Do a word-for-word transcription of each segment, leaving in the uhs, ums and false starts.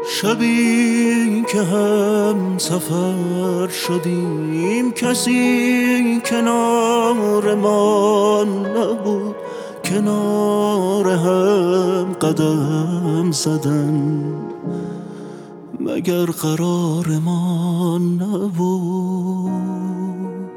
شبی که هم سفر شدیم کسی کنار ما نبود، کنار هم قدم زدن مگر قرار ما نبود،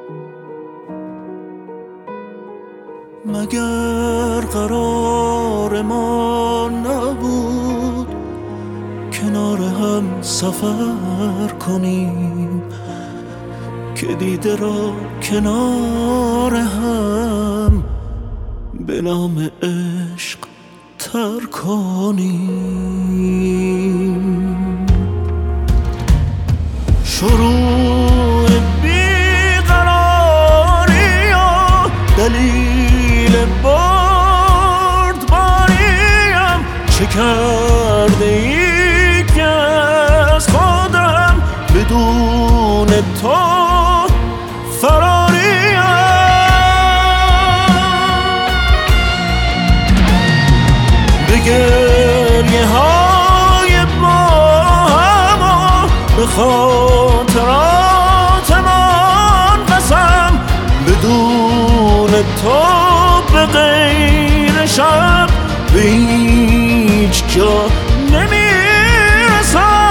مگر قرار ما نبود کنار هم سفر کنیم که دیده را کنار هم به نام عشق تر کنیم. شروع بیقراری و دلیل بردباریم چه کرده ای که از خودم بدون تو فراریم. به گریه های با هم و به خاطراتمان قسم بدون تو به غیر شب به هیچ جا نمیرسم.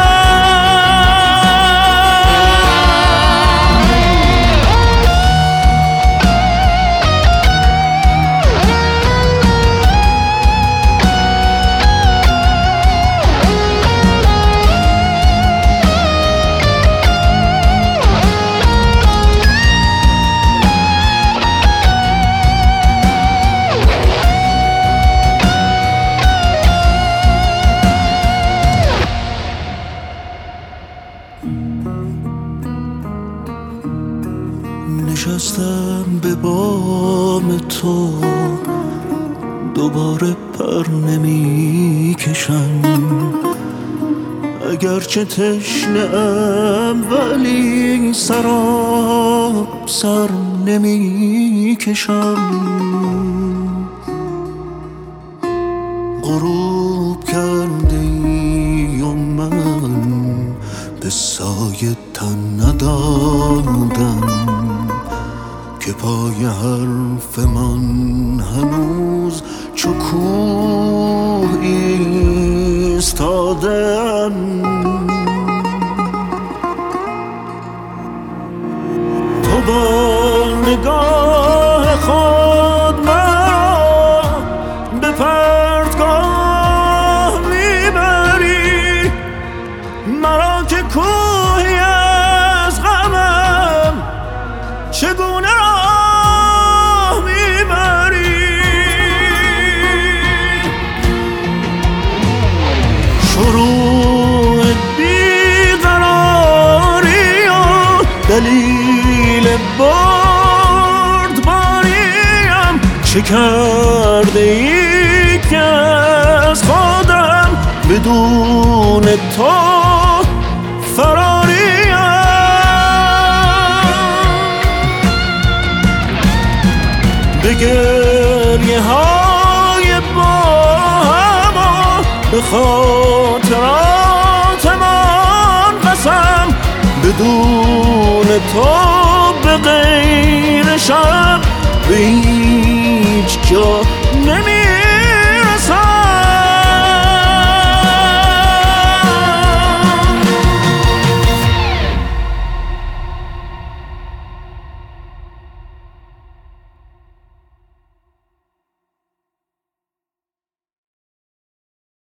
نشستم به بام تو دوباره پر نمی کشم، اگرچه تشنه ام ولی سراب سر نمی کشم. غروب کرده ای و من به سایه تن ندادم که پای حرف من هنوز چو کوه ایستادم. تو با نگاه خود مرا به پرتگاه میبری، مرا که کوهی از غمم چگونه راه میبری. شروع بیقراری و دلیل بردباریم چه کرده ای که از خودم بدون تو فراریم. به گریه های با هم و به خاطراتمان قسم بدون تو به غیر شب به هیچ جا